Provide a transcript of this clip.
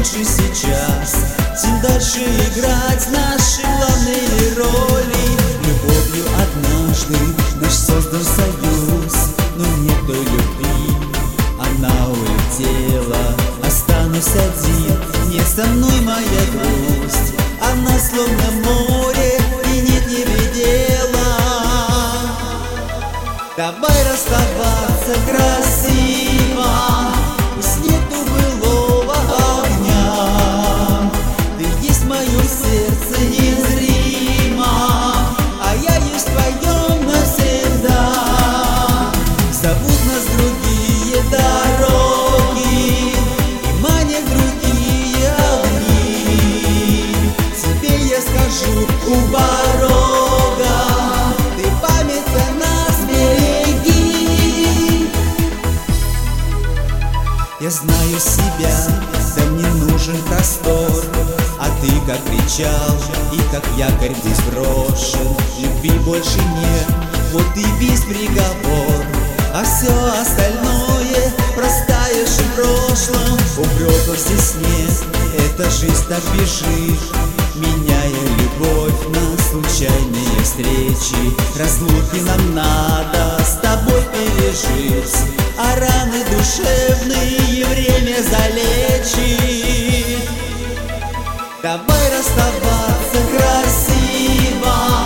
лучше сейчас, чем дальше играть наши главные роли. Любовью однажды наш создан союз, но нет той любви, она улетела. Останусь один, не со мной моя грусть, она словно море и нет не предела. Давай расставаться красиво, пусть нету былого огня. Ты есть в моем сердце незримо, а я есть в твоем навсегда. Зовут нас другие дороги и манят другие огни. Тебе я скажу у порога, ты память о нас береги. Я знаю себя, да мне нужен простор, а ты как кричал и как якорь здесь брошен. Любви больше нет, вот и весь приговор, а все остальное простая же в прошлом. Упреков здесь нет, эта жизнь так бежит, меняя любовь на случайные встречи. Разлуки нам надо с тобой пережить, а раны душевные время залечит. Давай расставаться красиво,